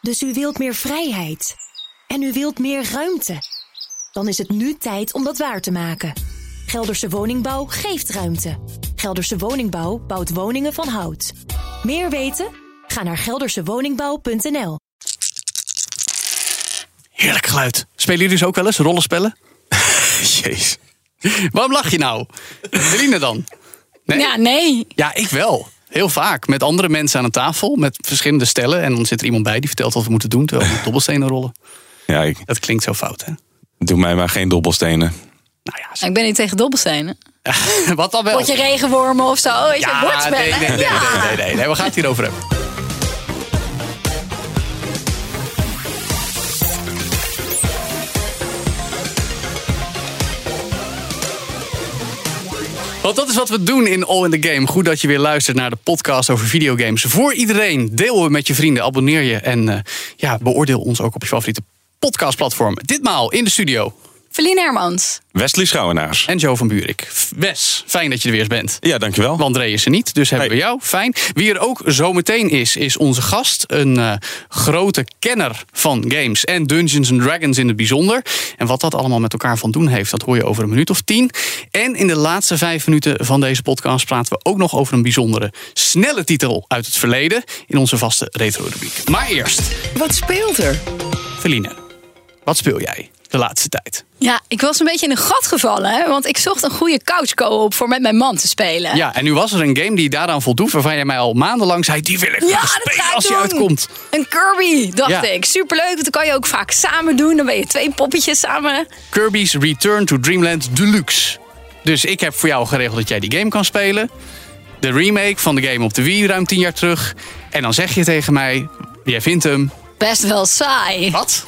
Dus u wilt meer vrijheid. En u wilt meer ruimte. Dan is het nu tijd om dat waar te maken. Gelderse Woningbouw geeft ruimte. Gelderse Woningbouw bouwt woningen van hout. Meer weten? Ga naar geldersewoningbouw.nl. Heerlijk geluid. Spelen jullie dus ook wel eens rollenspellen? Jeez. Waarom lach je nou? Eline dan? Nee? Ja, nee. Ja, ik wel. Heel vaak. Met andere mensen aan een tafel. Met verschillende stellen. En dan zit er iemand bij die vertelt wat we moeten doen. Terwijl we dobbelstenen rollen. Ja, Dat klinkt zo fout, hè? doe mij maar geen dobbelstenen. Nou ja, Ik ben niet tegen dobbelstenen. wat dan wel? Word je regenwormen of zo? Weet je, bordspellen. Nee. We gaan het hierover hebben. Want dat is wat we doen in All in the Game. Goed dat je weer luistert naar de podcast over videogames. Voor iedereen, deel met je vrienden, abonneer je... en beoordeel ons ook op je favoriete podcastplatform. Ditmaal in de studio Feline Hermans. Wesley Schouwenaars. en Joe van Buurik. Wes, fijn dat je er weer eens bent. Ja, dankjewel. Want André is er niet, dus hebben we jou. Fijn. Wie er ook zo meteen is onze gast. Een grote kenner van games en Dungeons & Dragons in het bijzonder. En wat dat allemaal met elkaar van doen heeft, dat hoor je over een minuut of 10. En in de laatste 5 minuten van deze podcast praten we ook nog over een bijzondere snelle titel uit het verleden in onze vaste retro-rubriek. Maar eerst, Wat speelt er? Feline, wat speel jij de laatste tijd? Ja, ik was een beetje in een gat gevallen. Hè? Want ik zocht een goede couch co-op voor met mijn man te spelen. Ja, en nu was er een game die daaraan voldoet, waarvan jij mij al maandenlang zei, die wil ik Ja, gaan dat spelen ga ik als die doen. uitkomt. Een Kirby, dacht Ja. ik. Superleuk, want dan kan je ook vaak samen doen. Dan ben je 2 poppetjes samen. Kirby's Return to Dreamland Deluxe. Dus ik heb voor jou geregeld dat jij die game kan spelen. De remake van de game op de Wii ruim 10 jaar terug. En dan zeg je tegen mij, jij vindt hem... Best wel saai. Wat?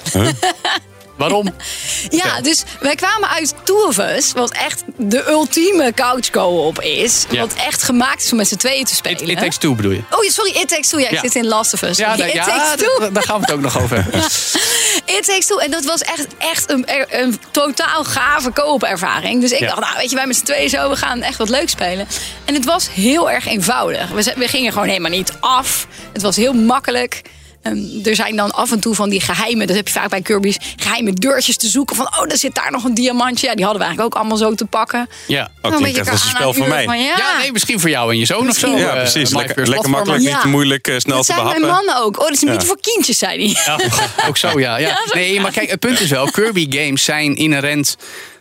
Waarom? Ja, dus wij kwamen uit Two of Us, wat echt de ultieme couch co-op is. Ja. Wat echt gemaakt is om met z'n tweeën te spelen. It Takes Two bedoel je? Oh, sorry, It Takes Two. Ja, ik Ja. zit in Last of Us. Ja, It Takes Two. daar gaan we het ook nog over hebben. It Takes Two. En dat was echt een totaal gave co-op ervaring. Dus ik Ja. dacht, nou weet je, wij met z'n tweeën zo, we gaan echt wat leuk spelen. En het was heel erg eenvoudig. We gingen gewoon helemaal niet af. Het was heel makkelijk. Er zijn dan af en toe van die geheime, dat heb je vaak bij Kirby's, geheime deurtjes te zoeken. Van, oh, er zit daar nog een diamantje. Ja, die hadden we eigenlijk ook allemaal zo te pakken. Ja. Oh, klinkt echt als een spel voor mij. Ja, nee, misschien voor jou en je zoon of zo. Ja, precies. My Lekker First Platformer. makkelijk, Ja. niet te moeilijk, snel Dat te zijn mijn behappen. mannen ook. Oh, dat is niet voor kindjes, zei hij. Ja, ook zo, ja. Nee, maar kijk, het punt is wel, Kirby games zijn inherent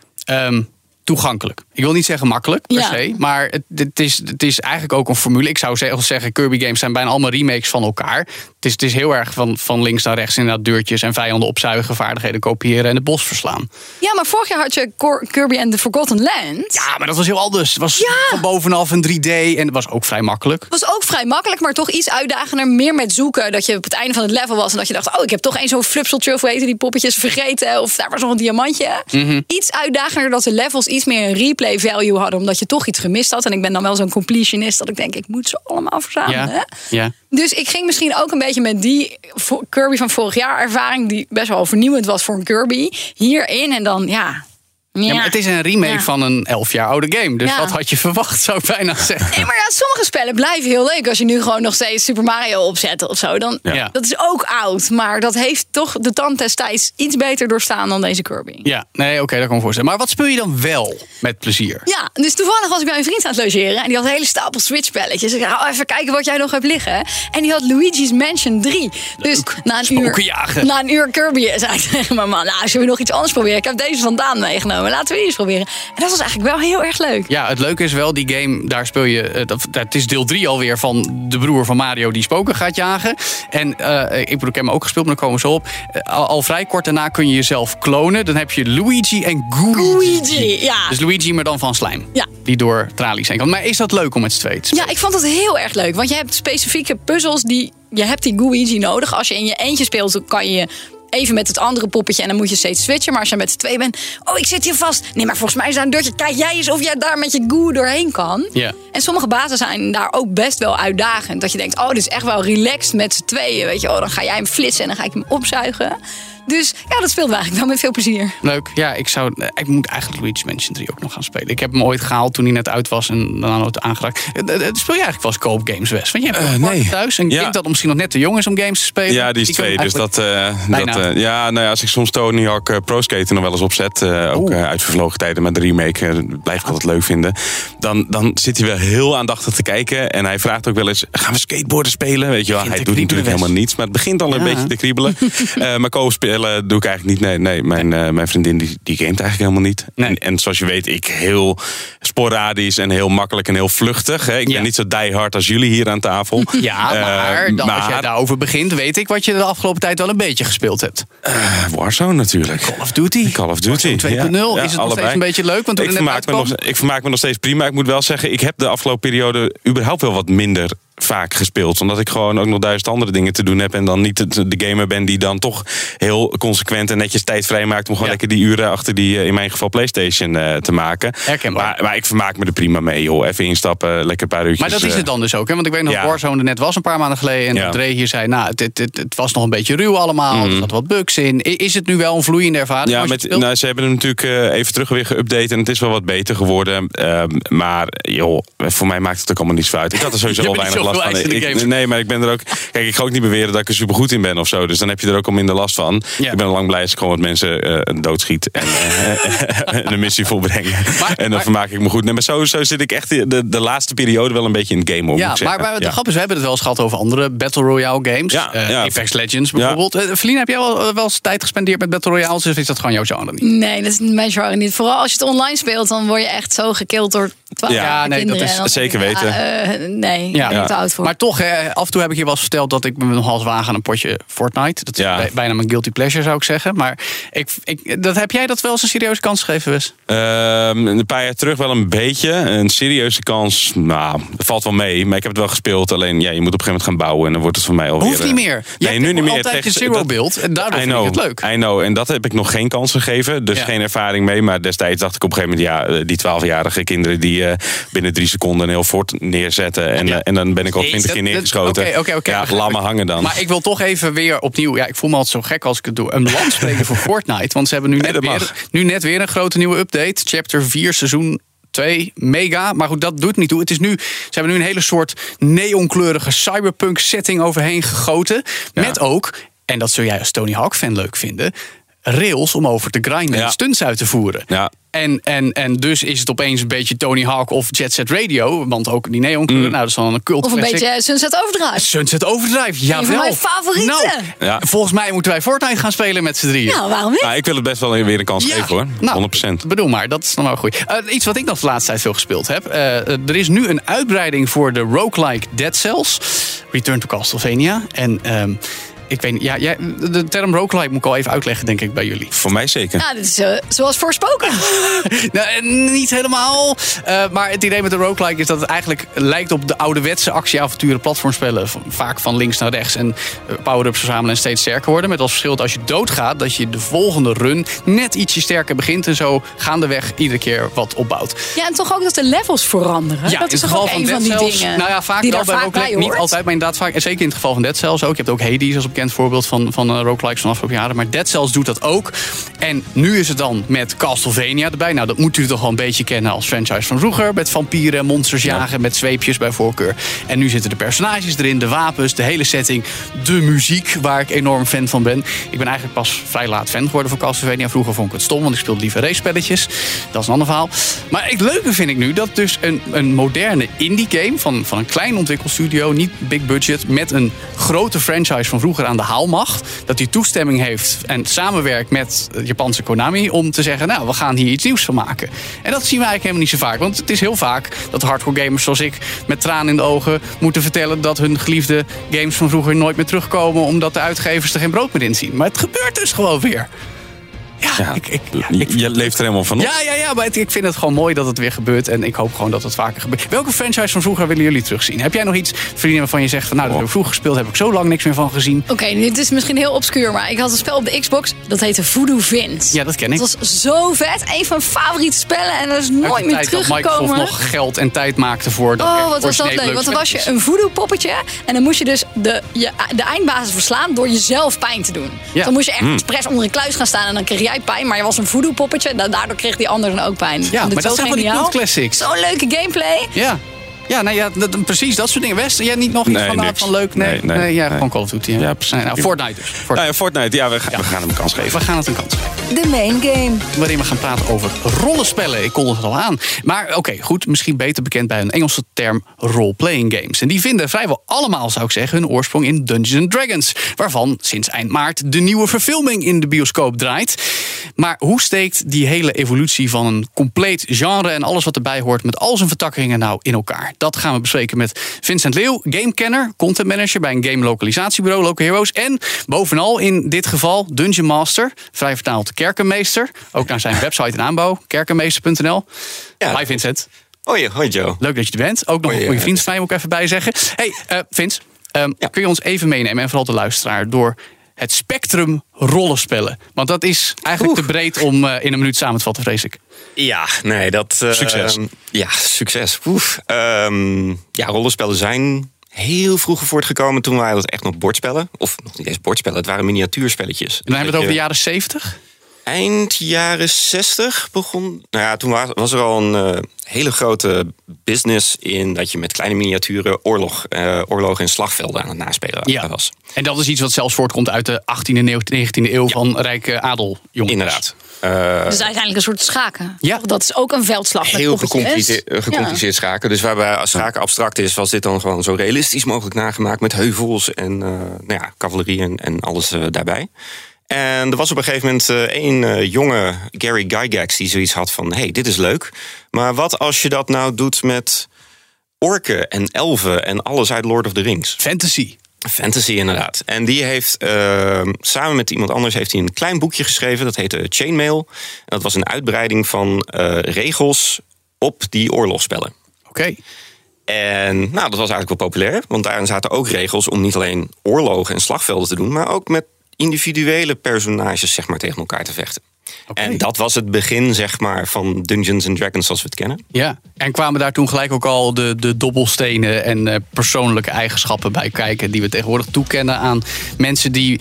toegankelijk. Ik wil niet zeggen makkelijk per Ja. se, maar het is eigenlijk ook een formule. Ik zou zeggen, Kirby games zijn bijna allemaal remakes van elkaar. Het is heel erg van links naar rechts inderdaad deurtjes en vijanden opzuigen, vaardigheden kopiëren en het bos verslaan. Ja, maar vorig jaar had je Kirby and the Forgotten Land. Ja, maar dat was heel anders. Het was van bovenaf een 3D en het was ook vrij makkelijk. Het was ook vrij makkelijk, maar toch iets uitdagender. Meer met zoeken, dat je op het einde van het level was en dat je dacht, oh, ik heb toch één zo'n flupseltje of hoe heet die poppetjes vergeten. Of daar was nog een diamantje. Iets uitdagender, dat de levels iets meer een replay value hadden, omdat je toch iets gemist had. En ik ben dan wel zo'n completionist dat ik denk, ik moet ze allemaal verzamelen. Ja, ja. Dus ik ging misschien ook een beetje met die Kirby van vorig jaar ervaring, die best wel vernieuwend was voor een Kirby, hierin en dan, ja. Ja, maar het is een remake van een 11 jaar oude game. Dus Ja. wat had je verwacht, zou ik bijna zeggen. Nee, maar ja, sommige spellen blijven heel leuk. Als je nu gewoon nog steeds Super Mario opzet of zo. Dan, Ja. Dat is ook oud. Maar dat heeft toch de tand destijds iets beter doorstaan dan deze Kirby. Ja, nee, oké, dat kan ik me voorstellen. Maar wat speel je dan wel met plezier? Ja, dus toevallig was ik bij een vriend aan het logeren. En die had een hele stapel Switch-spelletjes. Ik zei, oh, even kijken wat jij nog hebt liggen. En die had Luigi's Mansion 3. Dus Spokenjagen. na een uur Kirby zei ik tegen mijn man, nou, zullen we nog iets anders proberen? Ik heb deze vandaan meegenomen. Laten we die eens proberen. En dat was eigenlijk wel heel erg leuk. Ja, het leuke is wel, die game, daar speel je... Het is deel 3 alweer van de broer van Mario die spoken gaat jagen. En ik heb hem ook gespeeld, maar daar komen we zo op. Al vrij kort daarna kun je jezelf klonen. Dan heb je Luigi en Luigi, ja. Dus Luigi, maar dan van slijm. Ja. Die door tralies heen kan. Maar is dat leuk om met z'n tweeën te spelen? Ja, ik vond het heel erg leuk. Want je hebt specifieke puzzels die... Je hebt die Luigi nodig. Als je in je eentje speelt, dan kan je even met het andere poppetje en dan moet je steeds switchen. Maar als je met z'n tweeën bent, oh, ik zit hier vast. Nee, maar volgens mij is daar een deurtje. Kijk jij eens of jij daar met je goo doorheen kan. Ja. En sommige bazen zijn daar ook best wel uitdagend. Dat je denkt, oh, dit is echt wel relaxed met z'n tweeën. Weet je, oh, dan ga jij hem flitsen en dan ga ik hem opzuigen. Dus ja, dat speelden we eigenlijk wel met veel plezier. Leuk. Ja, ik moet eigenlijk Luigi's Mansion 3 ook nog gaan spelen. Ik heb hem ooit gehaald toen hij net uit was en daarna nooit aangeraakt. Speel je eigenlijk wel eens co-op games, Wes? Want je hebt een partner thuis en ik denk dat misschien nog net te jong is om games te spelen. Ja, die is 2. Dus als ik soms Tony Hawk Pro Skater nog wel eens opzet, ook uit vervlogen tijden met de remake, blijf ik altijd leuk vinden. Dan zit hij wel heel aandachtig te kijken en hij vraagt ook wel eens, gaan we skateboarden spelen? Weet je wel, hij doet natuurlijk helemaal niets, maar het begint al een beetje te kriebelen. Maar co-op spelen doe ik eigenlijk niet. Nee, mijn vriendin die gamet eigenlijk helemaal niet. Nee. En zoals je weet, ik heel sporadisch en heel makkelijk en heel vluchtig. Hè. Ik ben niet zo diehard als jullie hier aan tafel. Ja, maar als jij daarover begint, weet ik wat je de afgelopen tijd wel een beetje gespeeld hebt. Warzone natuurlijk. Call of Duty. 2.0. Is het nog steeds een beetje leuk? Want ik vermaak me nog steeds prima. Ik moet wel zeggen, ik heb de afgelopen periode überhaupt wel wat minder vaak gespeeld. Omdat ik gewoon ook nog 1000 andere dingen te doen heb. En dan niet de gamer ben die dan toch heel consequent en netjes tijd vrijmaakt om gewoon lekker die uren achter die, in mijn geval, PlayStation te maken. Maar ik vermaak me er prima mee, joh. Even instappen, lekker een paar uurtjes. Maar dat is het dan dus ook, hè? Want ik weet nog dat Warzone er net was een paar maanden geleden. En Dre hier zei, het was nog een beetje ruw allemaal. Er zat wat bugs in. Is het nu wel een vloeiende ervaring? Ja, ze hebben hem natuurlijk even terug weer geüpdate en het is wel wat beter geworden. Maar joh, voor mij maakt het ook allemaal niet zo uit. Ik had er sowieso al weinig last van. Nee, maar ik ben er ook. Kijk, ik ga ook niet beweren dat ik er supergoed in ben of zo. Dus dan heb je er ook al minder last van. Ja. Ik ben al lang blij als ik gewoon wat mensen doodschiet en een missie volbrengen. En dan vermaak ik me goed. Nee, maar zo zit ik echt de laatste periode wel een beetje in het game om. Ja, maar de grap is, we hebben het wel eens gehad over andere Battle Royale games. Apex Legends bijvoorbeeld. Feline, heb jij wel eens tijd gespendeerd met Battle Royales? Of is dat gewoon jouw genre niet? Nee, dat is mijn genre niet. Vooral als je het online speelt, dan word je echt zo gekild door 12 kinderen. Dat is zeker weten. Te oud voor. Maar toch, af en toe heb ik je wel eens verteld dat ik me nogal eens waag aan een potje Fortnite. Dat is bijna mijn guilty pleasure, zou ik zeggen. Maar heb jij dat wel eens een serieuze kans gegeven, Wes? Een paar jaar terug wel een beetje. Een serieuze kans, dat valt wel mee. Maar ik heb het wel gespeeld. Alleen, je moet op een gegeven moment gaan bouwen. En dan wordt het voor mij alweer... Hoeft niet meer. Nee, nu niet meer. Altijd je zero build. En daardoor vind ik het leuk. I know. En dat heb ik nog geen kans gegeven. Dus geen ervaring mee. Maar destijds dacht ik op een gegeven moment... die 12-jarige kinderen die binnen 3 seconden een heel fort neerzetten. En dan ben ik al 20 keer neergeschoten. Oké. Laat me hangen dan. Maar ik wil toch even weer opnieuw... Ja, ik voel me altijd zo gek als ik het doe. Een land spreken voor Fortnite. Want ze hebben nu net weer een grote nieuwe update. Chapter 4, seizoen 2, mega. Maar goed, dat doet niet toe. Ze hebben nu een hele soort neonkleurige cyberpunk setting overheen gegoten. Met ook, en dat zul jij als Tony Hawk fan leuk vinden, rails om over te grinden en stunts uit te voeren. Ja. En dus is het opeens een beetje Tony Hawk of Jet Set Radio. Want ook die neonkleur, dat is dan een cult. Of een beetje Sunset Overdrive. Sunset Overdrive, jawel. Een van mijn favorieten. Volgens mij moeten wij Fortnite gaan spelen met z'n drieën. Nou, waarom niet? Ik wil het best wel weer een kans geven, hoor. 100%. Bedoel maar, dat is nog wel goed. Iets wat ik nog de laatste tijd veel gespeeld heb. Er is nu een uitbreiding voor de roguelike Dead Cells. Return to Castlevania. En... ik weet niet, de term roguelike moet ik al even uitleggen, denk ik, bij jullie. Voor mij zeker. Ja, dit is zoals voorspoken. Niet helemaal. Maar het idee met de roguelike is dat het eigenlijk lijkt op de ouderwetse actieavonturen platformspellen. Vaak van links naar rechts. En power-ups verzamelen en steeds sterker worden. Met als verschil dat als je doodgaat, dat je de volgende run net ietsje sterker begint. En zo gaandeweg iedere keer wat opbouwt. Ja, en toch ook dat de levels veranderen. Ja, dat is toch ook een van die dingen. Nou ja, vaak wel bij roguelike. Niet altijd, maar inderdaad vaak. Zeker in het geval van Dead Cells ook. Je hebt ook Hades als bekend voorbeeld van roguelikes van de afgelopen jaren. Maar Dead Cells doet dat ook. En nu is het dan met Castlevania erbij. Nou, dat moet u toch wel een beetje kennen als franchise van vroeger. Met vampieren en monsters jagen, met zweepjes bij voorkeur. En nu zitten de personages erin, de wapens, de hele setting, de muziek, waar ik enorm fan van ben. Ik ben eigenlijk pas vrij laat fan geworden van Castlevania. Vroeger vond ik het stom, want ik speelde liever race-spelletjes. Dat is een ander verhaal. Maar het leuke vind ik nu dat dus een moderne indie game van een klein ontwikkelstudio, niet big budget, met een grote franchise van vroeger aan de haalmacht, dat die toestemming heeft en samenwerkt met het Japanse Konami om te zeggen, nou, we gaan hier iets nieuws van maken. En dat zien we eigenlijk helemaal niet zo vaak. Want het is heel vaak dat hardcore gamers zoals ik met tranen in de ogen moeten vertellen dat hun geliefde games van vroeger nooit meer terugkomen omdat de uitgevers er geen brood meer in zien. Maar het gebeurt dus gewoon weer. Je leeft er helemaal van op. Ja, maar ik vind het gewoon mooi dat het weer gebeurt. En ik hoop gewoon dat het vaker gebeurt. Welke franchise van vroeger willen jullie terugzien? Heb jij nog iets, vrienden, waarvan je zegt van dat heb ik vroeger gespeeld, heb ik zo lang niks meer van gezien? Oké, dit is misschien heel obscuur, maar ik had een spel op de Xbox. Dat heette Voodoo Vince. Ja, dat ken ik. Dat was zo vet. Een van mijn favoriete spellen. En dat is nooit meer teruggekomen. Dat Microsoft nog geld en tijd maakte voor dat. Oh, wat was dat leuk. Want dan was je een voodoo poppetje. En dan moest je dus de eindbasis verslaan door jezelf pijn te doen. Ja. Dan moest je echt expres onder een kluis gaan staan en dan kreeg jij pijn. Maar je was een voodoo poppetje. Daardoor kreeg die ander dan ook pijn. Ja, maar dat zijn van die cult classics. Zo'n leuke gameplay. Ja. Ja, precies, dat soort dingen. West, jij niet nog iets van leuk? Nee, gewoon Call of Duty. Ja, precies. Fortnite dus. Fortnite, we gaan hem een kans geven. We gaan het een kans geven. De main game. Waarin we gaan praten over rollenspellen. Ik kondig het al aan. Maar oké, goed, misschien beter bekend bij een Engelse term role-playing games. En die vinden vrijwel allemaal, zou ik zeggen, hun oorsprong in Dungeons & Dragons. Waarvan sinds eind maart de nieuwe verfilming in de bioscoop draait. Maar hoe steekt die hele evolutie van een compleet genre en alles wat erbij hoort met al zijn vertakkingen nou in elkaar? Dat gaan we bespreken met Vincent Leeuw, gamekenner, content manager bij een game lokalisatiebureau Local Heroes. En bovenal in dit geval Dungeon Master, vrij vertaald kerkenmeester. Ook naar zijn website en aanbouw, kerkenmeester.nl. Ja. Hi Vincent. Hoi Joe. Leuk dat je er bent. Ook nog een goede vriend van mij, moet ik even bij zeggen. Hey Vince, kun je ons even meenemen en vooral de luisteraar door het spectrum rollenspellen? Want dat is eigenlijk te breed om in een minuut samen te vatten, vrees ik. Ja, nee, dat... Succes. Succes. Rollenspellen zijn heel vroeg voortgekomen. Toen waren het echt nog bordspellen. Of nog niet eens bordspellen, het waren miniatuurspelletjes. En dan hebben we het over de jaren 70? Eind jaren 60 begon... Nou ja, toen was er al een hele grote business in dat je met kleine miniaturen oorlogen en slagvelden aan het naspelen was. En dat is iets wat zelfs voortkomt uit de 18e en 19e eeuw van rijke adeljongens. Inderdaad. Dus uiteindelijk een soort schaken. Ja. Dat is ook een veldslag. Heel gecompliceerd schaken. Dus waarbij als schaken abstract is, was dit dan gewoon zo realistisch mogelijk nagemaakt met heuvels en cavalerie en alles daarbij. En er was op een gegeven moment één jonge Gary Gygax die zoiets had van, hey, dit is leuk. Maar wat als je dat nou doet met orken en elfen en alles uit Lord of the Rings? Fantasy, inderdaad. En die heeft samen met iemand anders heeft hij een klein boekje geschreven. Dat heette Chainmail. En dat was een uitbreiding van regels op die oorlogsspellen. Oké. En dat was eigenlijk wel populair. Want daarin zaten ook regels om niet alleen oorlogen en slagvelden te doen, maar ook met individuele personages tegen elkaar te vechten. Okay. En dat was het begin van Dungeons & Dragons zoals we het kennen. Ja, en kwamen daar toen gelijk ook al de dobbelstenen en persoonlijke eigenschappen bij kijken die we tegenwoordig toekennen aan mensen die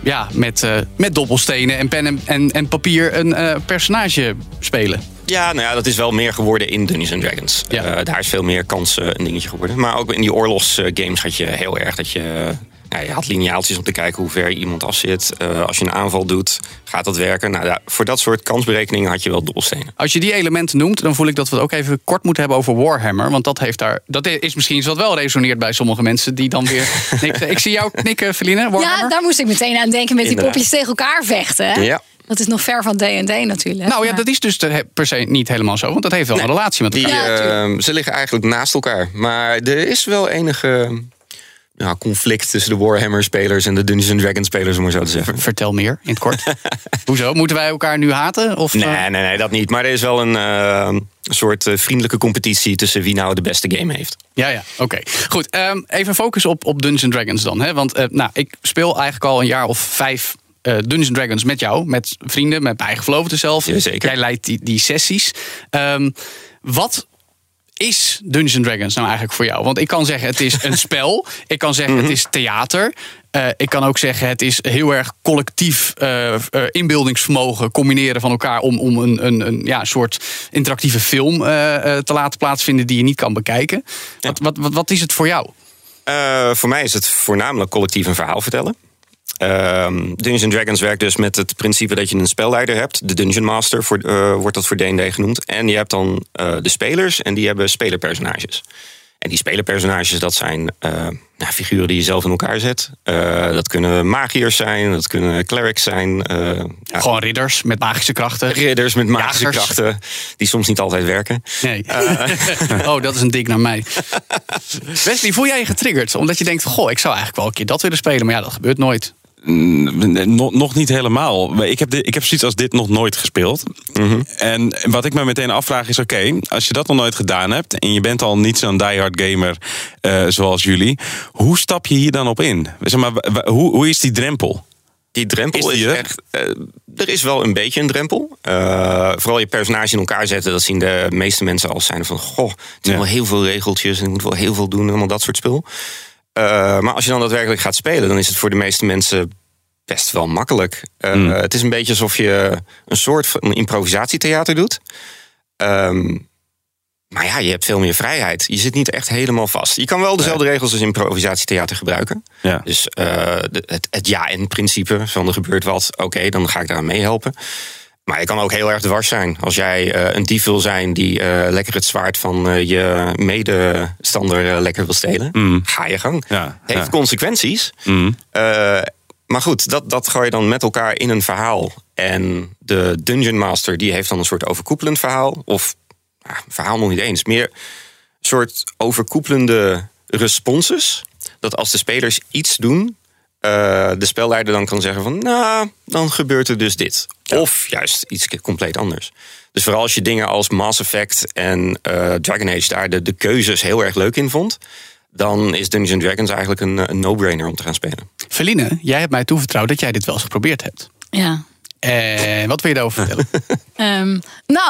met dobbelstenen en pen en papier een personage spelen. Ja, dat is wel meer geworden in Dungeons & Dragons. Ja. Daar is veel meer kans een dingetje geworden. Maar ook in die oorlogsgames had je heel erg dat je... je had lineaaltjes om te kijken hoe ver iemand af zit. Als je een aanval doet, gaat dat werken? Voor dat soort kansberekeningen had je wel dobbelstenen. Als je die elementen noemt, dan voel ik dat we het ook even kort moeten hebben over Warhammer. Want dat is misschien iets wat wel resoneert bij sommige mensen die dan weer... Ik zie jou knikken, Feline. Warhammer? Ja, daar moest ik meteen aan denken met die popjes tegen elkaar vechten. Hè? Ja. Dat is nog ver van D&D natuurlijk. Nou ja, dat is dus per se niet helemaal zo. Want dat heeft wel een relatie met elkaar. Ze liggen eigenlijk naast elkaar. Maar er is wel enige... conflict tussen de Warhammer-spelers en de Dungeons & Dragons-spelers, om maar zo te zeggen. Vertel meer, in het kort. Hoezo? Moeten wij elkaar nu haten? Of, Nee, dat niet. Maar er is wel een soort vriendelijke competitie tussen wie nou de beste game heeft. Ja, oké. Goed, even focus op Dungeons & Dragons dan. Hè? Want ik speel eigenlijk al een jaar of 5... Dungeons & Dragons met jou, met vrienden, met mijn eigen geloofde zelf. Ja, zeker. Jij leidt die sessies. Wat is Dungeons & Dragons nou eigenlijk voor jou? Want ik kan zeggen het is een spel. Ik kan zeggen het is theater. Ik kan ook zeggen het is heel erg collectief inbeeldingsvermogen combineren van elkaar om een soort interactieve film te laten plaatsvinden die je niet kan bekijken. Ja. Wat is het voor jou? Voor mij is het voornamelijk collectief een verhaal vertellen. Dungeons & Dragons werkt dus met het principe dat je een spelleider hebt. De Dungeon Master wordt dat voor D&D genoemd. En je hebt dan de spelers en die hebben spelerpersonages. En die spelerpersonages, dat zijn figuren die je zelf in elkaar zet. Dat kunnen magiërs zijn, dat kunnen clerics zijn. Gewoon ridders met magische krachten. Ridders met magische krachten, die soms niet altijd werken. Nee. Dat is een dik naar mij. Wesley, voel jij je getriggerd? Omdat je denkt van, ik zou eigenlijk wel een keer dat willen spelen. Maar dat gebeurt nooit. Nog niet helemaal. Ik heb zoiets als dit nog nooit gespeeld. Mm-hmm. En wat ik me meteen afvraag is... oké, als je dat nog nooit gedaan hebt... en je bent al niet zo'n diehard gamer zoals jullie... hoe stap je hier dan op in? Zeg maar, hoe is die drempel? Die drempel is echt... er is wel een beetje een drempel. Vooral je personage in elkaar zetten... dat zien de meeste mensen als zijn van... goh, het zijn wel heel veel regeltjes... en je moet wel heel veel doen, allemaal dat soort spul. Maar als je dan daadwerkelijk gaat spelen... dan is het voor de meeste mensen best wel makkelijk. Het is een beetje alsof je een soort van improvisatietheater doet. Maar ja, je hebt veel meer vrijheid. Je zit niet echt helemaal vast. Je kan wel dezelfde regels als improvisatietheater gebruiken. Ja. Dus het ja-en-principe van er gebeurt wat. Oké, dan ga ik daar mee helpen. Maar je kan ook heel erg dwars zijn. Als jij een dief wil zijn die lekker het zwaard van je medestander lekker wil stelen... ga je gang. Heeft consequenties. Maar goed, dat gooi je dan met elkaar in een verhaal. En de Dungeon Master die heeft dan een soort overkoepelend verhaal. Of verhaal nog niet eens. Meer een soort overkoepelende responses. Dat als de spelers iets doen... de spelleider dan kan zeggen van... nou, dan gebeurt er dus dit. Ja. Of juist iets compleet anders. Dus vooral als je dingen als Mass Effect en Dragon Age... daar de keuzes heel erg leuk in vond... dan is Dungeons & Dragons eigenlijk een no-brainer om te gaan spelen. Feline, jij hebt mij toevertrouwd dat jij dit wel eens geprobeerd hebt. Ja. En wat wil je daarover vertellen?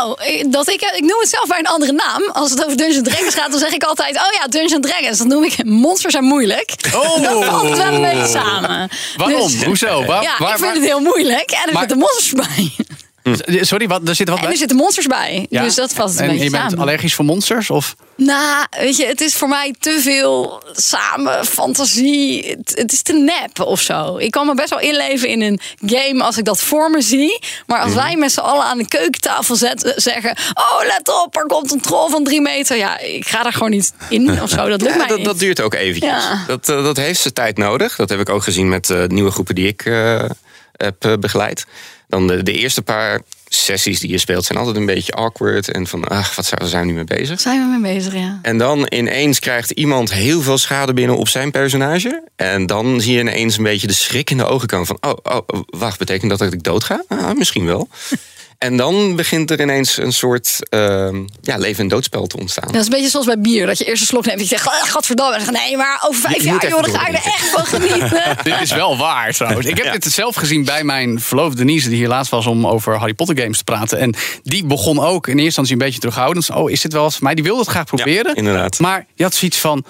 Ik noem het zelf bij een andere naam. Als het over Dungeons & Dragons gaat, dan zeg ik altijd... oh ja, Dungeons & Dragons. Dat noem ik monsters zijn moeilijk. Oh. Dat valt wel een beetje samen. Waarom? Dus, hoezo? Ik vind het heel moeilijk. En er zitten monsters bij. Sorry, er zitten wat bij? En er zitten monsters bij. Ja? Dus dat valt een beetje samen. En je bent allergisch voor monsters? Of? Nou, weet je, het is voor mij te veel samen, fantasie. Het is te nep of zo. Ik kan me best wel inleven in een game als ik dat voor me zie. Maar als wij met z'n allen aan de keukentafel zeggen... oh, let op, er komt een troll van 3 meter. Ja, ik ga daar gewoon niet in of zo. Dat lukt mij niet. Dat duurt ook eventjes. Ja. Dat heeft zijn tijd nodig. Dat heb ik ook gezien met nieuwe groepen die ik heb begeleid. Dan de eerste paar sessies die je speelt zijn altijd een beetje awkward. En van, wat zijn we nu mee bezig? Zijn we mee bezig, ja. En dan ineens krijgt iemand heel veel schade binnen op zijn personage. En dan zie je ineens een beetje de schrik in de ogen komen van... wacht, betekent dat dat ik dood ga? Misschien wel. En dan begint er ineens een soort leven- en doodspel te ontstaan. Dat is een beetje zoals bij bier. Dat je eerst een slok neemt en je zegt... gadverdamme. En dan nee, maar over 5 jaar, joh, dan ga je er echt van genieten. Dit is wel waar, trouwens. Ik heb dit zelf gezien bij mijn verloofde Denise... die hier laatst was om over Harry Potter games te praten. En die begon ook in eerste instantie een beetje terughoudend. Is dit wel wat voor mij? Die wilde het graag proberen. Ja, inderdaad. Maar die had zoiets van...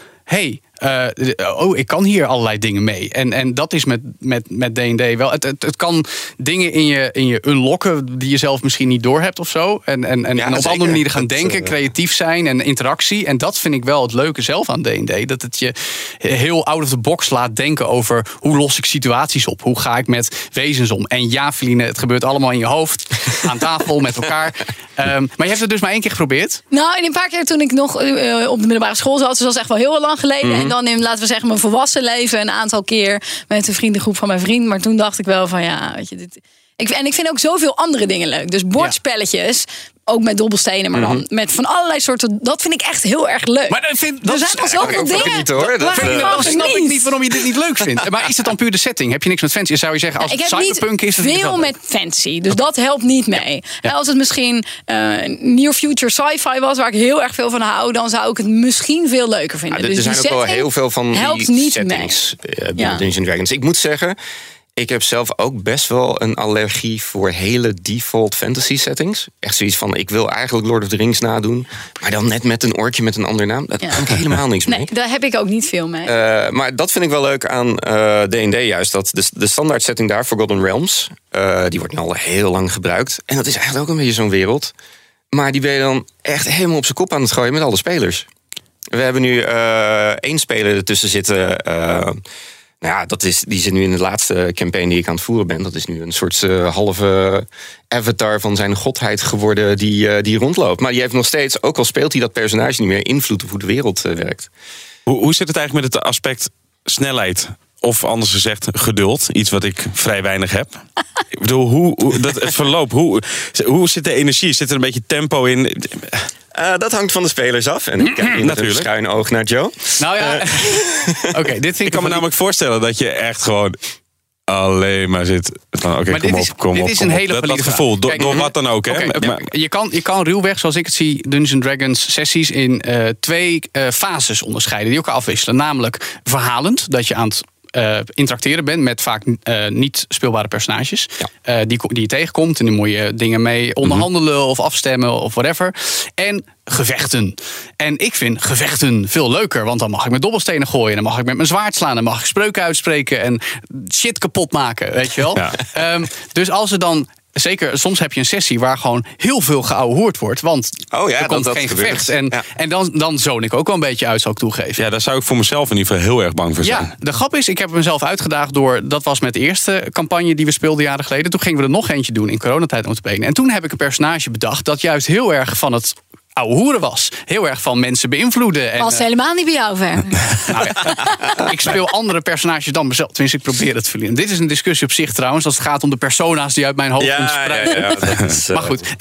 ik kan hier allerlei dingen mee. En dat is met D&D wel. Het kan dingen in je unlocken die je zelf misschien niet doorhebt of zo. En op andere manieren gaan denken, creatief zijn en interactie. En dat vind ik wel het leuke zelf aan D&D. Dat het je heel out of the box laat denken over hoe los ik situaties op. Hoe ga ik met wezens om? En ja, Feline, het gebeurt allemaal in je hoofd. Aan tafel met elkaar. Maar je hebt het dus maar 1 keer geprobeerd? Nou, en een paar keer toen ik nog op de middelbare school zat. Dus dat was echt wel heel lang geleden. En dan in, laten we zeggen, mijn volwassen leven een aantal keer met een vriendengroep van mijn vriend. Maar toen dacht ik wel van weet je, ik vind ook zoveel andere dingen leuk. Dus bordspelletjes, ook met dobbelstenen, maar dan met van allerlei soorten. Dat vind ik echt heel erg leuk. Maar er zijn al zoveel dingen. Niet, hoor. Dan snap ik niet waarom je dit niet leuk vindt. Maar is het dan puur de setting? Heb je niks met fancy? Zou je zeggen, als het cyberpunk is het niet veel met fancy. Dus dat helpt niet mee. Ja. Als het misschien near future sci-fi was, waar ik heel erg veel van hou, dan zou ik het misschien veel leuker vinden. Dus er zijn ook wel heel veel van die settings binnen Dungeons & Dragons. Ik moet zeggen, ik heb zelf ook best wel een allergie voor hele default fantasy settings. Echt zoiets van, ik wil eigenlijk Lord of the Rings nadoen, maar dan net met een oortje met een ander naam. Daar kan ik helemaal niks mee. Nee, daar heb ik ook niet veel mee. Maar dat vind ik wel leuk aan D&D juist. Dat de standaard setting daar, Forgotten Realms, die wordt nu al heel lang gebruikt. En dat is eigenlijk ook een beetje zo'n wereld. Maar die ben je dan echt helemaal op zijn kop aan het gooien met alle spelers. We hebben nu 1 speler ertussen zitten. Die zit nu in de laatste campaign die ik aan het voeren ben. Dat is nu een soort halve avatar van zijn godheid geworden die rondloopt. Maar die heeft nog steeds, ook al speelt hij dat personage niet meer, invloed op hoe de wereld werkt. Hoe zit het eigenlijk met het aspect snelheid? Of anders gezegd, geduld. Iets wat ik vrij weinig heb. Ik bedoel, het verloop. Hoe zit de energie? Zit er een beetje tempo in? Dat hangt van de spelers af. En ik kijk met een schuin oog naar Joe. Nou ja, dit vind ik kan me namelijk voorstellen dat je echt gewoon alleen maar zit van oké, kom op. Dit is een hele valide dat gevoel, door wat dan ook. Okay, je kan ruwweg, zoals ik het zie, Dungeons & Dragons sessies in 2 fases onderscheiden die elkaar afwisselen. Namelijk verhalend, dat je aan het interacteren bent met vaak niet speelbare personages. Die je tegenkomt en die moet je dingen mee onderhandelen of afstemmen of whatever. En gevechten. En ik vind gevechten veel leuker, want dan mag ik met dobbelstenen gooien, dan mag ik met mijn zwaard slaan, dan mag ik spreuken uitspreken en shit kapot maken, weet je wel. Ja. Dus als er dan zeker, soms heb je een sessie waar gewoon heel veel geouwehoerd wordt. Want er komt geen gevecht. En dan zoon ik ook wel een beetje uit, zal ik toegeven. Ja, daar zou ik voor mezelf in ieder geval heel erg bang voor zijn. Ja, de grap is, ik heb mezelf uitgedaagd door... Dat was met de eerste campagne die we speelden jaren geleden. Toen gingen we er nog eentje doen in coronatijd notabene. En toen heb ik een personage bedacht dat juist heel erg van het ouwe hoeren was. Heel erg van mensen beïnvloeden. Was helemaal niet bij jou ver. Nou ja, ik speel andere personages dan mezelf. Tenminste, ik probeer het te verliezen. Dit is een discussie op zich trouwens. Als het gaat om de persona's die uit mijn hoofd ontspruiten. Ja, maar goed.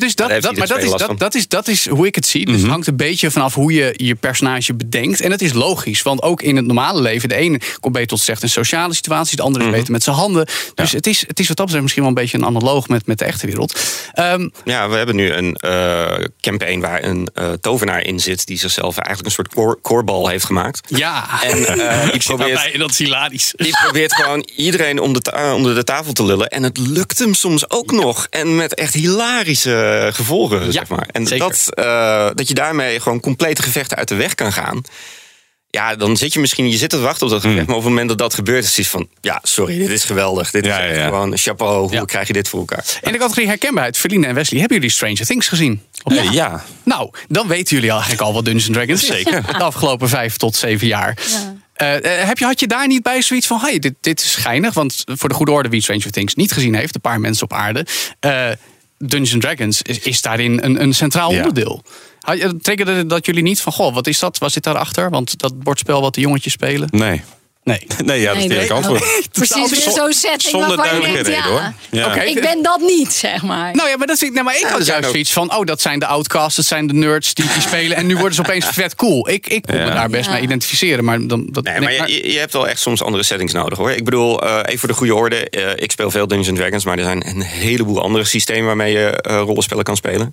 Dat is hoe ik het zie. Dus het hangt een beetje vanaf hoe je je personage bedenkt. En het is logisch. Want ook in het normale leven. De ene komt beter tot zegt in sociale situaties. De andere is beter met zijn handen. Dus het is wat dat betreft misschien wel een beetje een analoog met de echte wereld. We hebben nu een campaign waar een tovenaar in zit die zichzelf eigenlijk een soort korbal heeft gemaakt. Ja, en die probeert, dat is hilarisch. Die probeert gewoon iedereen onder de tafel te lullen. En het lukt hem soms ook nog. En met echt hilarische gevolgen, zeg maar. En dat je daarmee gewoon complete gevechten uit de weg kan gaan. Ja, dan zit je zit te wachten op dat gevecht. Maar op het moment dat dat gebeurt, is het van... Ja, sorry, dit is geweldig. Dit is gewoon chapeau. Hoe krijg je dit voor elkaar? In de categorie herkenbaarheid, Feline en Wesley, hebben jullie Stranger Things gezien? Ja. Nou, dan weten jullie eigenlijk al wat Dungeons & Dragons is. Zeker. De afgelopen 5 tot 7 jaar. Ja. Had je daar niet bij zoiets van... Hey, dit is schijnig, want voor de goede orde wie Stranger Things niet gezien heeft... een paar mensen op aarde... Dungeons & Dragons is daarin een centraal onderdeel. Triggerde dat jullie niet van... Goh, wat is dat? Wat zit daarachter? Want dat bordspel wat de jongetjes spelen... Nee, dat is het eerlijk antwoord. Precies, weer zo'n setting zonder duidelijke reden, hoor. Ja. Okay. Ik ben dat niet, zeg maar. Nou ja, maar ik had juist zoiets van... dat zijn de outcasts, dat zijn de nerds die spelen... en nu worden ze opeens vet cool. Ik kon me daar best mee identificeren. Maar je hebt wel echt soms andere settings nodig, hoor. Ik bedoel, even voor de goede orde... ik speel veel Dungeons & Dragons... maar er zijn een heleboel andere systemen... waarmee je rollenspellen kan spelen.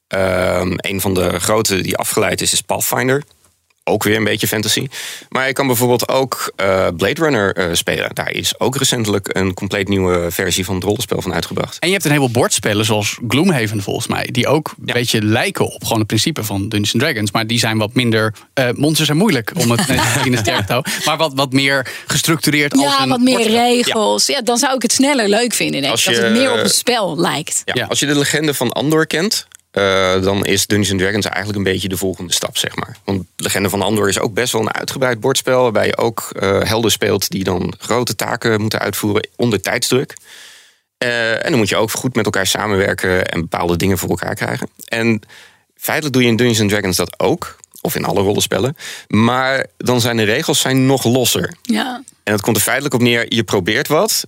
Een van de grote die afgeleid is Pathfinder... Ook weer een beetje fantasy. Maar je kan bijvoorbeeld ook Blade Runner spelen. Daar is ook recentelijk een compleet nieuwe versie van het rollenspel van uitgebracht. En je hebt een heleboel bordspellen zoals Gloomhaven volgens mij. Die ook een beetje lijken op gewoon het principe van Dungeons & Dragons. Maar die zijn wat minder... monsters zijn moeilijk om het in de sterk te houden. Maar wat meer gestructureerd als een wat meer bordspel. Regels. Ja, dan zou ik het sneller leuk vinden. Denk ik, als het meer op een spel lijkt. Ja, als je de legende van Andor kent... dan is Dungeons & Dragons eigenlijk een beetje de volgende stap, zeg maar. Want Legende van Andor is ook best wel een uitgebreid bordspel... waarbij je ook helden speelt die dan grote taken moeten uitvoeren onder tijdsdruk. En dan moet je ook goed met elkaar samenwerken... en bepaalde dingen voor elkaar krijgen. En feitelijk doe je in Dungeons & Dragons dat ook... of in alle rollenspellen. Maar dan zijn de regels nog losser. Ja. En dat komt er feitelijk op neer, je probeert wat...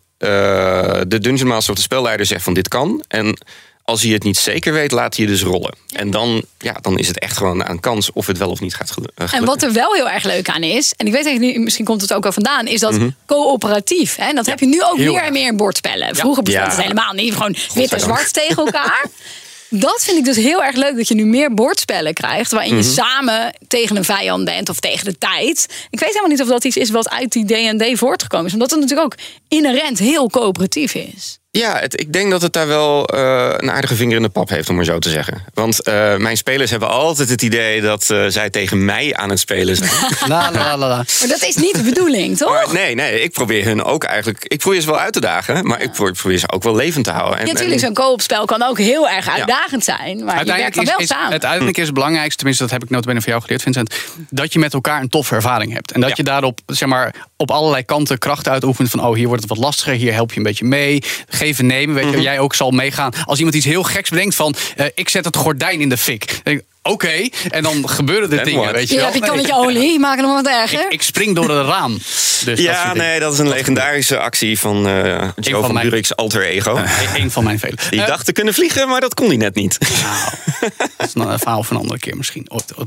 de Dungeon Master of de spelleider zegt van dit kan... en als hij het niet zeker weet, laat hij je dus rollen. En dan is het echt gewoon aan kans of het wel of niet gaat gelukken. En wat er wel heel erg leuk aan is... en ik weet eigenlijk niet, misschien komt het ook wel vandaan... is dat coöperatief. Hè? Dat heb je nu ook meer en meer in bordspellen. Vroeger bestond het helemaal niet. Gewoon wit en zwart tegen elkaar. Dat vind ik dus heel erg leuk, dat je nu meer bordspellen krijgt... waarin je samen tegen een vijand bent of tegen de tijd. Ik weet helemaal niet of dat iets is wat uit die D&D voortgekomen is. Omdat het natuurlijk ook inherent heel coöperatief is. Ja, ik denk dat het daar wel een aardige vinger in de pap heeft, om maar zo te zeggen. Want mijn spelers hebben altijd het idee dat zij tegen mij aan het spelen zijn. La. Maar dat is niet de bedoeling, toch? Maar nee, ik probeer hun ook eigenlijk... Ik probeer ze wel uit te dagen, maar ik probeer ze ook wel levend te houden. Ja, natuurlijk, zo'n co-opspel kan ook heel erg uitdagend zijn. Maar je werkt dan wel samen. Uiteindelijk is het belangrijkste, tenminste dat heb ik notabene van jou geleerd, Vincent... dat je met elkaar een toffe ervaring hebt. En dat je daarop, zeg maar, op allerlei kanten kracht uitoefent van... hier wordt het wat lastiger, hier help je een beetje mee... geven nemen, weet je, jij ook zal meegaan. Als iemand iets heel geks bedenkt van... ik zet het gordijn in de fik. Oké, en dan gebeuren er dingen, weet je wel. Ja, je kan met je olie, maak het nog wat erger. Ik spring door het raam. Dus dat is een legendarische actie van Joe van Burik's alter ego. Een van mijn vele. Die dacht te kunnen vliegen, maar dat kon hij net niet. Nou, dat is een verhaal van een andere keer misschien.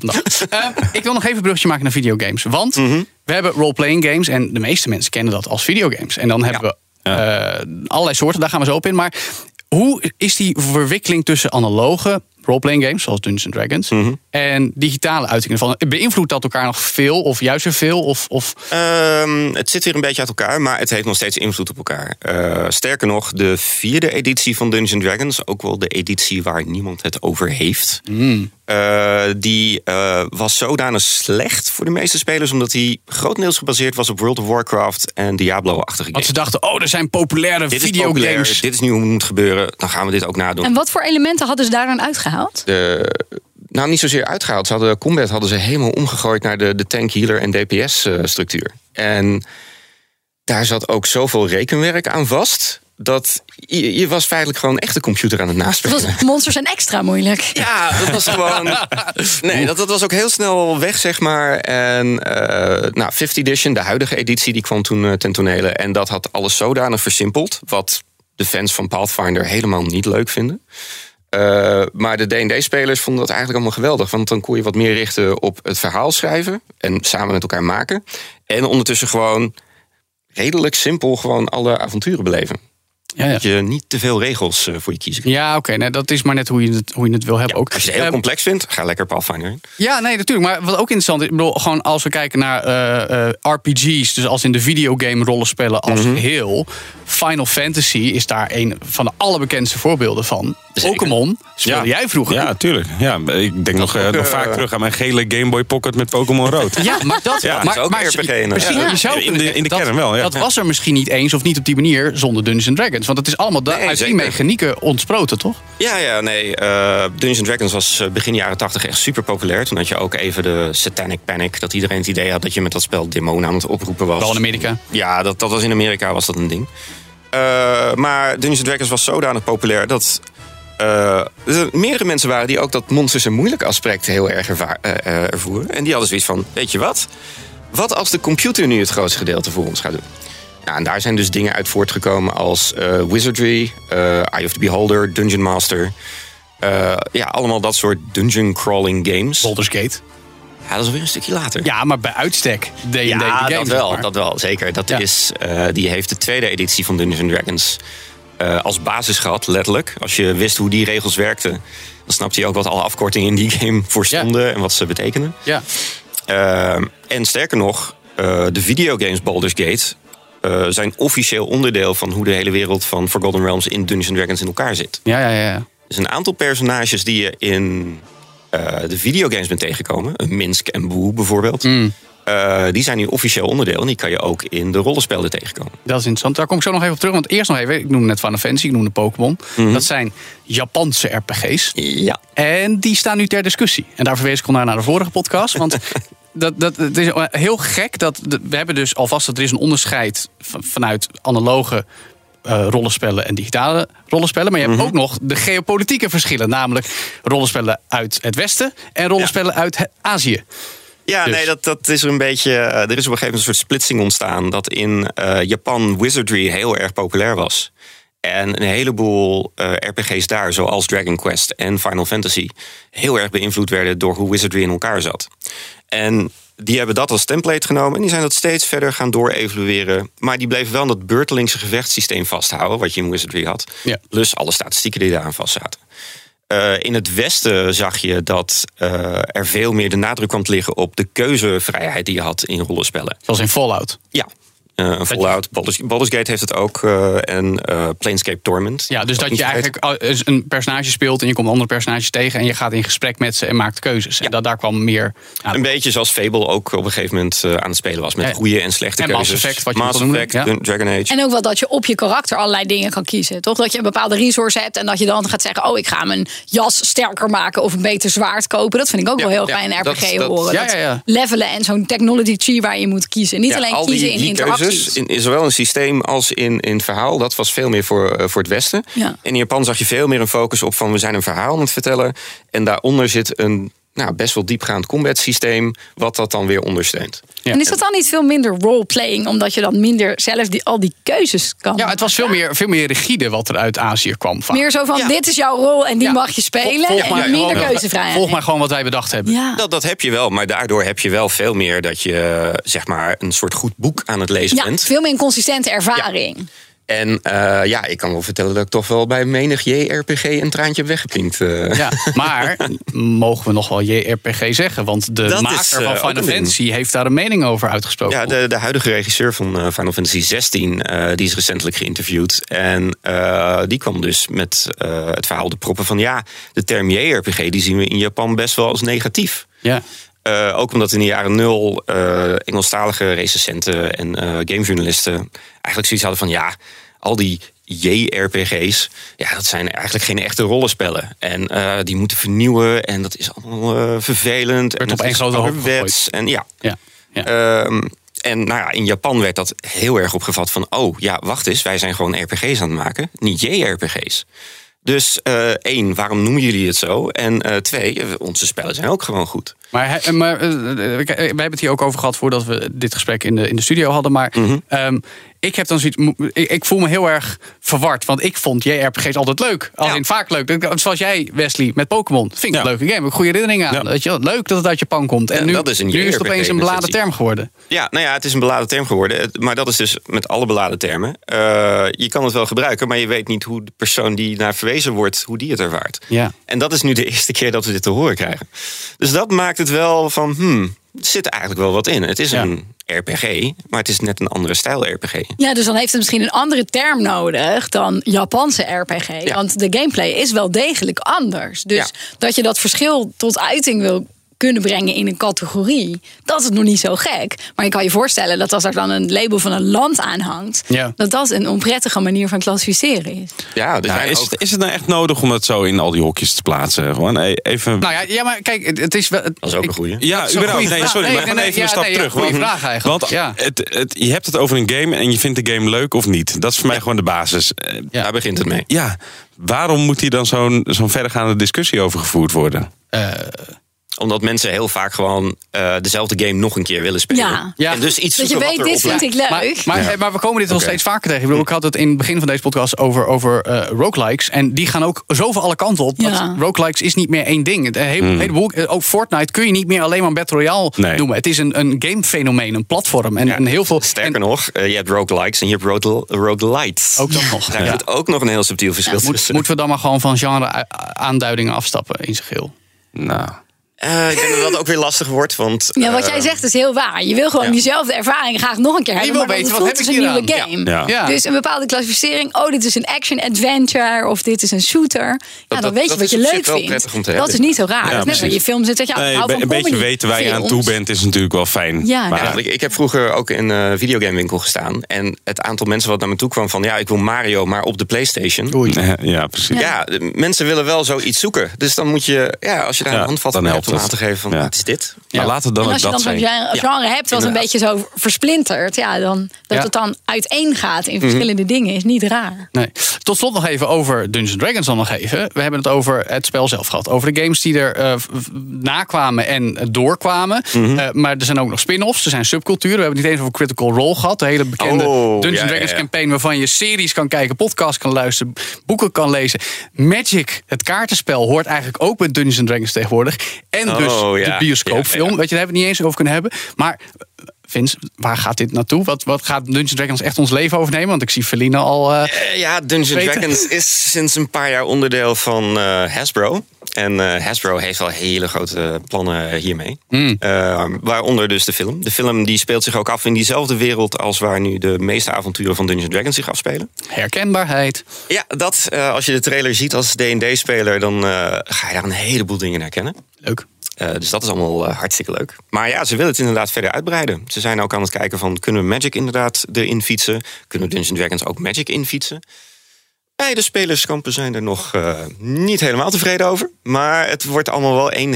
Ik wil nog even een brugje maken naar videogames. Want we hebben role-playing games en de meeste mensen kennen dat als videogames. En dan hebben we Allerlei soorten, daar gaan we zo op in. Maar hoe is die verwikkeling tussen analoge roleplaying games, zoals Dungeons & Dragons, en digitale uitingen van? Beïnvloedt dat elkaar nog veel of juist weer veel? Het zit weer een beetje uit elkaar, maar het heeft nog steeds invloed op elkaar. Sterker nog, de 4e editie van Dungeons & Dragons, ook wel de editie waar niemand het over heeft, die was zodanig slecht voor de meeste spelers, omdat die grotendeels gebaseerd was op World of Warcraft en Diablo-achtige games. Want ze dachten, er zijn populaire videogames. Dit is nu hoe het moet gebeuren, dan gaan we dit ook nadoen. En wat voor elementen hadden ze daar dan uitgehaald? Nou, niet zozeer uitgehaald. Combat hadden ze helemaal omgegooid naar de tank, healer en DPS-structuur. En daar zat ook zoveel rekenwerk aan vast, dat je was feitelijk gewoon echt de computer aan het naspelen. Monsters zijn extra moeilijk. Ja, dat was gewoon... Nee, dat was ook heel snel weg, zeg maar. En 5th edition, de huidige editie, die kwam toen ten tonele. En dat had alles zodanig versimpeld, wat de fans van Pathfinder helemaal niet leuk vinden. Maar de D&D-spelers vonden dat eigenlijk allemaal geweldig. Want dan kon je wat meer richten op het verhaal schrijven en samen met elkaar maken. En ondertussen gewoon redelijk simpel gewoon alle avonturen beleven. Ja. Dat je niet te veel regels voor je kiezen. Ja, oké. Nee, dat is maar net hoe je het wil hebben. Ook. Als je het heel complex vindt, ga lekker Pathfinder in. Ja, nee, natuurlijk. Maar wat ook interessant is, ik bedoel, gewoon als we kijken naar RPG's, dus als in de videogame rollenspellen als geheel, Final Fantasy is daar een van de allerbekendste voorbeelden van. Zeker. Pokémon speelde jij vroeger. Ja, tuurlijk. Ja, ik denk nog vaak terug aan mijn gele Game Boy Pocket met Pokémon Rood. Ja, maar dat is ook een RPG. In de kern wel. Ja. Dat was er misschien niet eens of niet op die manier zonder Dungeons & Dragons. Want het is allemaal uit die mechanieken ontsproten, toch? Ja, nee. Dungeons & Dragons was begin jaren 80 echt super populair. Toen had je ook even de Satanic Panic. Dat iedereen het idee had dat je met dat spel demonen aan het oproepen was. Wel in Amerika. Ja, dat was in Amerika was dat een ding. Maar Dungeons & Dragons was zodanig populair dat er meerdere mensen waren die ook dat monsters en moeilijk aspect heel erg ervoeren. En die hadden zoiets van, weet je wat? Wat als de computer nu het grootste gedeelte voor ons gaat doen? Nou, en daar zijn dus dingen uit voortgekomen als Wizardry, Eye of the Beholder, Dungeon Master. Allemaal dat soort dungeon crawling games. Baldur's Gate. Ja, dat is alweer een stukje later. Ja, maar bij uitstek. D&D games. Dat wel, zeker. Die heeft de 2e editie van Dungeons & Dragons als basis gehad, letterlijk. Als je wist hoe die regels werkten, dan snapte je ook wat alle afkortingen in die game voor stonden en wat ze betekenen. Ja. En sterker nog, de videogames Baldur's Gate zijn officieel onderdeel van hoe de hele wereld van Forgotten Realms in Dungeons & Dragons in elkaar zit. Ja. Dus een aantal personages die je in de videogames bent tegengekomen, Minsk en Boo bijvoorbeeld, die zijn nu officieel onderdeel en die kan je ook in de rollenspellen tegenkomen. Dat is interessant. Daar kom ik zo nog even op terug. Want eerst nog even, ik noemde net Final Fantasy, ik noemde Pokémon. Dat zijn Japanse RPG's. Ja. En die staan nu ter discussie. En daar verwees ik al naar de vorige podcast. Want het is heel gek dat we hebben dus alvast dat er is een onderscheid vanuit analoge rollenspellen en digitale rollenspellen. Maar je hebt ook nog de geopolitieke verschillen. Namelijk rollenspellen uit het Westen en rollenspellen uit Azië. Ja, dus. Nee, dat is er een beetje. Er is op een gegeven moment een soort splitsing ontstaan. Dat in Japan Wizardry heel erg populair was. En een heleboel RPG's daar, zoals Dragon Quest en Final Fantasy, heel erg beïnvloed werden door hoe Wizardry in elkaar zat. En die hebben dat als template genomen en die zijn dat steeds verder gaan doorevalueren. Maar die bleven wel aan dat beurtelingse gevechtssysteem vasthouden, wat je in Wizardry had. Ja. Plus alle statistieken die daaraan vastzaten. In het Westen zag je dat er veel meer de nadruk kwam te liggen op de keuzevrijheid die je had in rollenspellen. Zoals in Fallout. Ja. Fallout, Baldur's Gate heeft het ook en Planescape Torment. Ja, dus dat je eigenlijk een personage speelt en je komt andere personages tegen en je gaat in gesprek met ze en maakt keuzes. Ja. En daar kwam meer aan. Een beetje zoals Fable ook op een gegeven moment aan het spelen was met goede en slechte keuzes. Mass Effect, wat je Mass Effect, Dragon Age. En ook wel dat je op je karakter allerlei dingen kan kiezen. Toch? Dat je een bepaalde resource hebt en dat je dan gaat zeggen, ik ga mijn jas sterker maken of een beter zwaard kopen. Dat vind ik ook wel heel fijn in RPG horen. Dat levelen en zo'n technology tree waar je moet kiezen. Niet alleen kiezen in interacties. In zowel een systeem als in het verhaal. Dat was veel meer voor het Westen. Ja. En in Japan zag je veel meer een focus op van we zijn een verhaal aan het vertellen. En daaronder zit een best wel diepgaand combat systeem wat dat dan weer ondersteunt. Ja. En is dat dan niet veel minder roleplaying, omdat je dan minder zelf al die keuzes kan? Ja, het was veel meer rigide wat er uit Azië kwam. Meer zo van, dit is jouw rol en die mag je spelen. En minder keuzevrijheid. Volg maar gewoon wat wij bedacht hebben. Ja. Dat heb je wel, maar daardoor heb je wel veel meer dat je zeg maar een soort goed boek aan het lezen bent. Veel meer een consistente ervaring. En ik kan wel vertellen dat ik toch wel bij menig JRPG een traantje heb weggepinkt. Ja, maar mogen we nog wel JRPG zeggen? Want de maker van Final Fantasy heeft daar een mening over uitgesproken. Ja, de huidige regisseur van Final Fantasy 16, die is recentelijk geïnterviewd. En die kwam dus met het verhaal de proppen van... de term JRPG die zien we in Japan best wel als negatief. Ja. Ook omdat in de jaren 0 Engelstalige recensenten en gamejournalisten eigenlijk zoiets hadden van... al die JRPG's, dat zijn eigenlijk geen echte rollenspellen. En die moeten vernieuwen en dat is allemaal vervelend. Werd en op één grote hoop gegooid. En in Japan werd dat heel erg opgevat van... wacht eens, wij zijn gewoon RPG's aan het maken, niet JRPG's. Dus 1, waarom noemen jullie het zo? En 2, onze spellen zijn ook gewoon goed. Maar wij hebben het hier ook over gehad voordat we dit gesprek in de studio hadden. Maar ik heb dan zoiets. Ik voel me heel erg verward. Want ik vond JRPG's altijd leuk. Alleen vaak leuk. Zoals jij, Wesley, met Pokémon. Vind ik een leuke game. Ik heb goede herinneringen aan. Weet je, leuk dat het uit Japan komt. En nu is het opeens een beladen term geworden. Ja, het is een beladen term geworden. Maar dat is dus met alle beladen termen. Je kan het wel gebruiken, maar je weet niet hoe de persoon die naar verwezen wordt, hoe die het ervaart. Ja. En dat is nu de eerste keer dat we dit te horen krijgen. Dus dat maakt het wel van, er zit eigenlijk wel wat in. Het is een RPG, maar het is net een andere stijl RPG. Ja, dus dan heeft het misschien een andere term nodig dan Japanse RPG. Ja. Want de gameplay is wel degelijk anders. Dus dat je dat verschil tot uiting wil kunnen brengen in een categorie, dat is nog niet zo gek. Maar je kan je voorstellen dat als er dan een label van een land aan hangt, dat een onprettige manier van klassificeren is. Ja, dus is het nou echt nodig om het zo in al die hokjes te plaatsen? Gewoon even. Nou ja, maar kijk, het is wel. Dat is ook een goeie. Ja, überhaupt. Nee, sorry, maar even een stap terug. Goeie vraag eigenlijk. Want je hebt het over een game en je vindt de game leuk of niet. Dat is voor mij gewoon de basis. Daar begint het mee. Ja, waarom moet hier dan zo'n verdergaande discussie over gevoerd worden? Omdat mensen heel vaak gewoon dezelfde game nog een keer willen spelen. Ja. En dus iets dat je weet, dit vind ik leuk. Maar we komen dit wel steeds vaker tegen. Ik bedoel, ik had het in het begin van deze podcast over roguelikes. En die gaan ook zo van alle kanten op. Ja. Roguelikes is niet meer één ding. Ook Fortnite kun je niet meer alleen maar Battle Royale noemen. Het is een gamefenomeen, een platform. En heel veel, sterker nog, je hebt roguelikes en je hebt roguelites. Ook dat nog. Daar zit ook nog een heel subtiel verschil tussen. Moeten we dan maar gewoon van genre aanduidingen afstappen in zijn geheel? Nou... ik denk dat dat ook weer lastig wordt. Want, wat jij zegt is heel waar. Je wil gewoon diezelfde ervaring graag nog een keer hebben. Je wil weten, wat heb ik hier aan? Een nieuwe game. Ja. Dus een bepaalde klassificering. Dit is een action-adventure. Of dit is een shooter. Dan weet je wat je leuk vindt. Dat is niet zo raar. Dat is net als je film zit. Een beetje weten waar je aan toe bent is natuurlijk wel fijn. Ja, maar ik heb vroeger ook in een videogamewinkel gestaan. En het aantal mensen wat naar me toe kwam van... ik wil Mario, maar op de PlayStation. Oei. Ja, precies. Ja, mensen willen wel zoiets zoeken. Dus dan moet je, als je daar een handvat aan hebt... om aan te geven van, wat is dit? Maar laat het dan ook dat zijn. Als je dan een genre hebt wat een beetje zo versplintert... dat het dan uiteen gaat in verschillende dingen, is niet raar. Nee. Tot slot nog even over Dungeons & Dragons dan nog even. We hebben het over het spel zelf gehad. Over de games die er nakwamen en doorkwamen. Maar er zijn ook nog spin-offs, er zijn subculturen. We hebben het niet eens over Critical Role gehad. De hele bekende Dungeons & Dragons campaign... waarvan je series kan kijken, podcasts kan luisteren... boeken kan lezen. Magic, het kaartenspel, hoort eigenlijk ook met Dungeons & Dragons tegenwoordig. En de bioscoopfilm. Weet je, daar hebben we het niet eens over kunnen hebben. Maar Vince, waar gaat dit naartoe? Wat gaat Dungeons & Dragons echt ons leven overnemen? Want ik zie Feline al Dungeons & Dragons is sinds een paar jaar onderdeel van Hasbro. En Hasbro heeft al hele grote plannen hiermee. Waaronder dus de film. De film die speelt zich ook af in diezelfde wereld... als waar nu de meeste avonturen van Dungeons & Dragons zich afspelen. Herkenbaarheid. Ja, als je de trailer ziet als D&D-speler... dan ga je daar een heleboel dingen herkennen. Leuk. Dus dat is allemaal hartstikke leuk. Maar ze willen het inderdaad verder uitbreiden. Ze zijn ook aan het kijken van... kunnen we Magic inderdaad erin fietsen? Kunnen Dungeons & Dragons ook Magic infietsen? Beide spelerskampen zijn er nog niet helemaal tevreden over. Maar het wordt allemaal wel een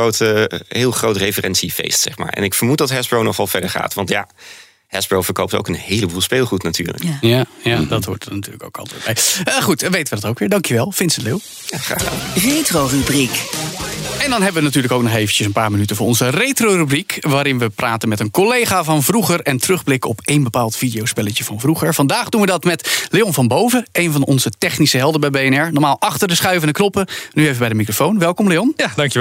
heel groot referentiefeest, zeg maar. En ik vermoed dat Hasbro nog wel verder gaat. Want Hasbro verkoopt ook een heleboel speelgoed natuurlijk. Ja, dat hoort er natuurlijk ook altijd bij. Goed, weten we dat ook weer. Dankjewel, Vincent Leeuw. Ja, graag gedaan. Retro-rubriek. En dan hebben we natuurlijk ook nog eventjes een paar minuten voor onze retro-rubriek... waarin we praten met een collega van vroeger... en terugblikken op één bepaald videospelletje van vroeger. Vandaag doen we dat met Leon van Boven, een van onze technische helden bij BNR. Normaal achter de schuivende knoppen, nu even bij de microfoon. Welkom, Leon. Ja, dankjewel.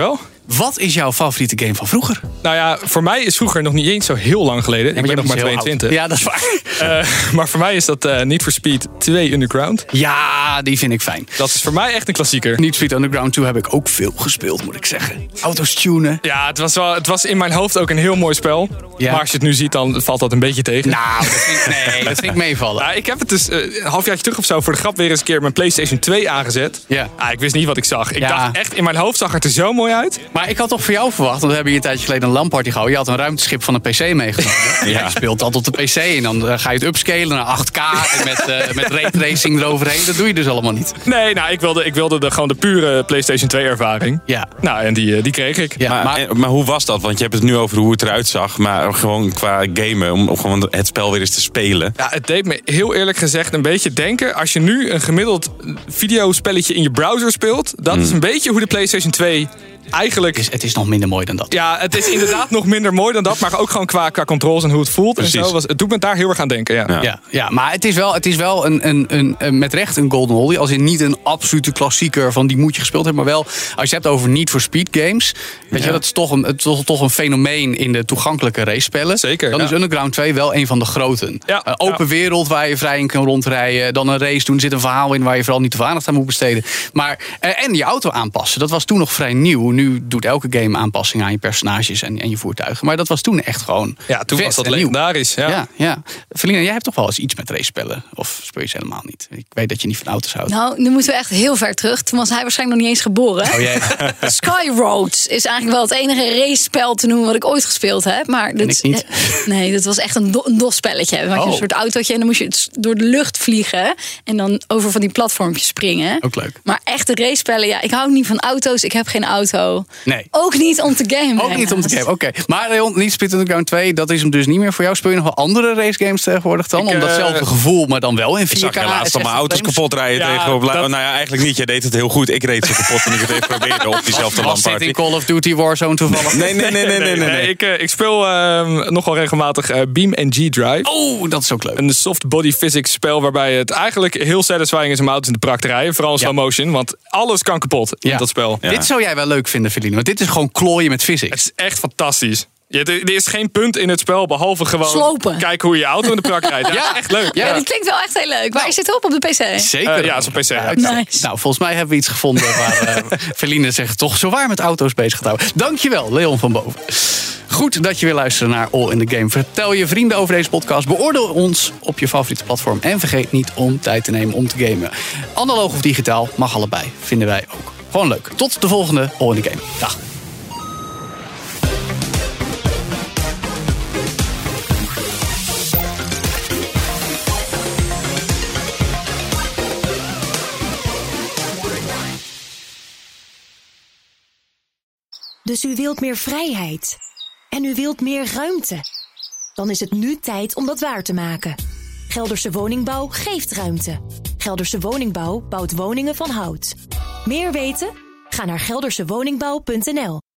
Wat is jouw favoriete game van vroeger? Nou ja, voor mij is vroeger nog niet eens zo heel lang geleden. Ik ben nog maar 22. Ja, dat is waar. Maar voor mij is dat Need for Speed 2 Underground. Ja, die vind ik fijn. Dat is voor mij echt een klassieker. Need for Speed Underground 2 heb ik ook veel gespeeld, moet ik zeggen. Auto's tunen. Ja, het was in mijn hoofd ook een heel mooi spel. Ja. Maar als je het nu ziet, dan valt dat een beetje tegen. Nou, dat vind ik meevallen. Nou, ik heb het dus een halfjaartje terug of zo voor de grap weer eens een keer mijn PlayStation 2 aangezet. Ja. Ik wist niet wat ik zag. Ik Ja. dacht echt, in mijn hoofd zag het er zo mooi uit. Maar ik had toch voor jou verwacht, want we hebben hier een tijdje geleden een LAN-party gehouden. Je had een ruimteschip van een PC meegenomen. Ja. Je speelt dat op de PC en dan ga je het upscalen naar 8K en met raytracing eroverheen. Dat doe je dus allemaal niet. Nee, nou, ik wilde gewoon de pure PlayStation 2 ervaring. Ja. Nou, en die kreeg ik. Ja, maar hoe was dat? Want je hebt het nu over hoe het eruit zag. Maar gewoon qua gamen, om gewoon het spel weer eens te spelen. Ja, het deed me heel eerlijk gezegd een beetje denken. Als je nu een gemiddeld videospelletje in je browser speelt. Dat is een beetje hoe de PlayStation 2 eigenlijk... Het is nog minder mooi dan dat. Ja, het is inderdaad nog minder mooi dan dat. Maar ook gewoon qua controls en hoe het voelt. Precies. En zo. Het doet me daar heel erg aan denken. Ja, maar het is wel een met recht een golden oldie. Als in niet een absolute klassieker van die moet je gespeeld hebben. Maar wel, als je het hebt over Need for Speed games. Weet je, dat is toch een fenomeen in de toegankelijke racespellen. Zeker, Dan is Underground 2 wel een van de groten. Ja, Open wereld waar je vrij in kan rondrijden. Dan een race doen. Er zit een verhaal in waar je vooral niet te veel aandacht aan moet besteden. Maar, en je auto aanpassen. Dat was toen nog vrij nieuw. Nu doet elke game aanpassingen aan je personages en je voertuigen. Maar dat was toen echt gewoon Ja, toen was dat legendarisch. Ja. Felina, jij hebt toch wel eens iets met race-spellen? Of speel je ze helemaal niet? Ik weet dat je niet van auto's houdt. Nou, nu moeten we echt heel ver terug. Toen was hij waarschijnlijk nog niet eens geboren. Oh jee. Sky Roads is eigenlijk wel het enige race-spel te noemen wat ik ooit gespeeld heb. Maar ik niet. Nee, dat was echt een DOS-spelletje. Dan had je een soort autootje en dan moest je door de lucht vliegen. En dan over van die platformpjes springen. Ook leuk. Maar echte race-spellen, ja, ik hou niet van auto's. Ik heb geen auto. Nee. Ook niet om te gamen. Ook niet om te gamen, oké. Maar Leon, niet Speed Underground 2, dat is hem dus niet meer voor jou. Speel je nog wel andere racegames tegenwoordig dan? Om datzelfde gevoel, maar dan wel in 4K. Ik zag je laatst al mijn auto's kapot rijden tegen. Nou ja, eigenlijk niet. Jij deed het heel goed. Ik reed ze kapot en ik het even probeerde op diezelfde Was dit LAN-party. in Call of Duty Warzone toevallig? Nee. Ik speel nogal regelmatig Beam NG Drive. Oh, dat is ook leuk. Een soft body physics spel waarbij het eigenlijk heel satisfying is om auto's in de prak te rijden. Vooral in slow motion, want alles kan kapot in dat spel. Ja. Dit zou jij wel leuk vinden, Feline. Want dit is gewoon klooien met physics. Het is echt fantastisch. Er is geen punt in het spel, behalve gewoon slopen. Kijken hoe je auto in de prak rijdt. Ja, echt leuk. Ja, dat klinkt wel echt heel leuk. Maar is dit op de PC? Zeker. Ja, het is op PC. Ja. Nice. Nou, volgens mij hebben we iets gevonden waar Feline zich toch zowaar met auto's bezig gaat houden. Dankjewel, Leon van Boven. Goed dat je weer luistert naar All in the Game. Vertel je vrienden over deze podcast. Beoordeel ons op je favoriete platform. En vergeet niet om tijd te nemen om te gamen. Analoog of digitaal, mag allebei. Vinden wij ook. Gewoon leuk. Tot de volgende All in the Game. Dag. Dus u wilt meer vrijheid. En u wilt meer ruimte. Dan is het nu tijd om dat waar te maken. Gelderse Woningbouw geeft ruimte. Gelderse Woningbouw bouwt woningen van hout. Meer weten? Ga naar geldersewoningbouw.nl.